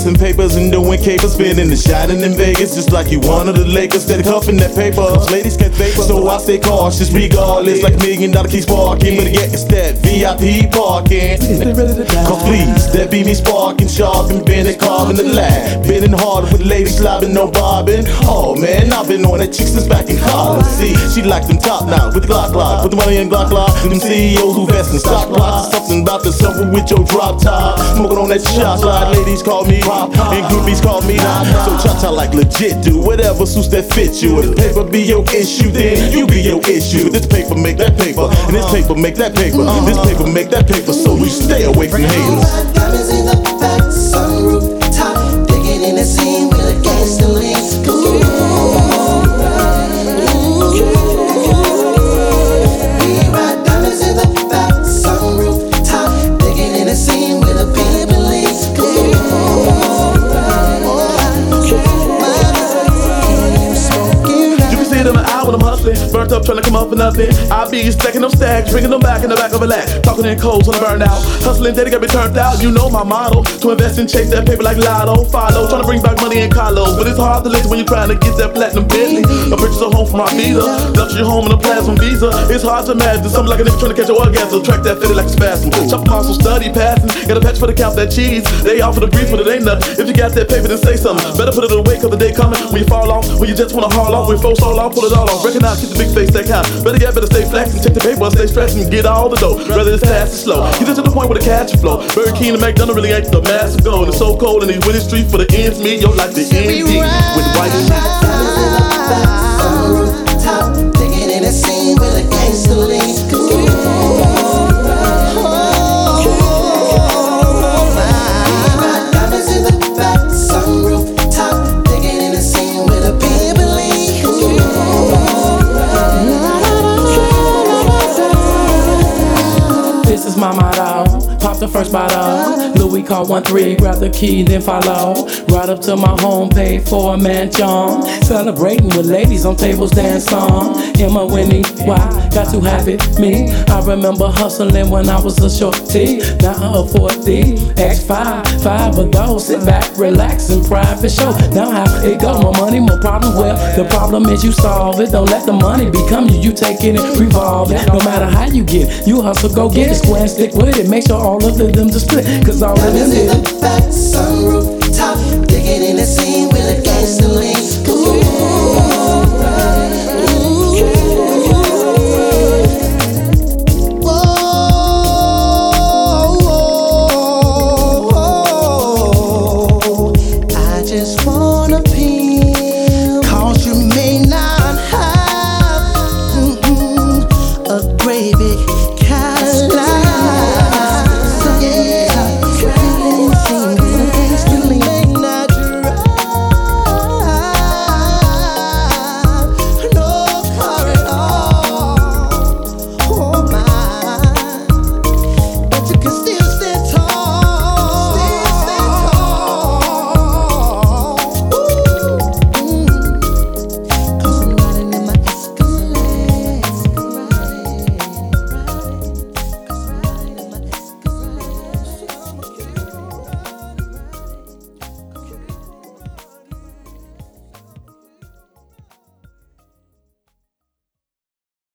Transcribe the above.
chasing papers and doing capers, spinning and shining in Vegas, just like you one of the Lakers. Steady cuffing that paper, cause ladies catch vapor, so I stay cautious regardless. Like $1 million keys sparking, but yeah, it's that VIP parking. Cause please, that be me sparking, sharp and bending, carving the lab, bending hard with ladies slobbing, no bobbing. Oh man, I've been on that chick since back in college. See, she like them top now with the Glock lock, put the money in Glock lock. Them CEOs who vest in stock blocks, something about the suffer with your drop top. Smoking on that shot slide, ladies call me pop, and groupies call me not. So cha-cha like legit, do whatever suits that fit you. If paper be your issue, then you be your issue. This paper make that paper, and this paper make that paper. This paper make that paper, so you stay away from haters. Diamonds in the back, sunroof top, digging in the scene with a gangster lean. We ride diamonds in the back, sunroof top, digging in the scene with a pimp and lean. You can see it in the eye when I'm hustling, burnt up trying to come up for nothing. I be stacking them stacks, bringing them back in the back of a lat, talking in codes when I burn out, hustling daddy got me turned out. You know my motto, to invest and chase that paper like Lotto. Follow, trying to bring back money in Carlos, but it's hard to listen when you're trying to get that platinum Bentley. A purchase a home for my visa, luxury home and a plasma visa. It's hard to imagine something like a nigga trying to catch an orgasm, track that fitted like a spasm. Chop them also study passing, got a patch for the count that cheese. They offer the brief, but it ain't nothing. If you got that paper, then say something. Better put it away, cause the day coming when you fall off, when you just wanna haul off, when folks fall off, pull it all off. Recognize, keep the big face that count. Better stay flex and check the paper, stay stressed and get all the dough. Whether it's fast or slow, get to the point where the cash flow. Burger King and McDonald's really ain't the massive goal. It's so cold in these winning streets for the ends meet. Your life the end deep with white and Sunroof top, digging in the scene with a gangster lean. Diamonds in the back, sunroof top, digging in the scene with a pimp and lean. This is my motto. Pop the first bottle. Louis call 1-3, grab the key, then follow. Right up to my home, paid for a mansion. Celebrating with ladies on tables, dance on. Emma Winnie, why? Got to have it, me. I remember hustling when I was a shorty. Now I afford the X5, 5 of those. Sit back, relax, and private show. Now how it go? More money, more problems. Well, the problem is you solve it. Don't let the money become you. You take it and revolve it. No matter how you get it, you hustle, go get it. Square and stick with it. Make sure all of them to split, cause all of them Diamonds in the back, sunroof top, digging in the scene with a gangster lean. I just wanna peel, cause you may not have a gravy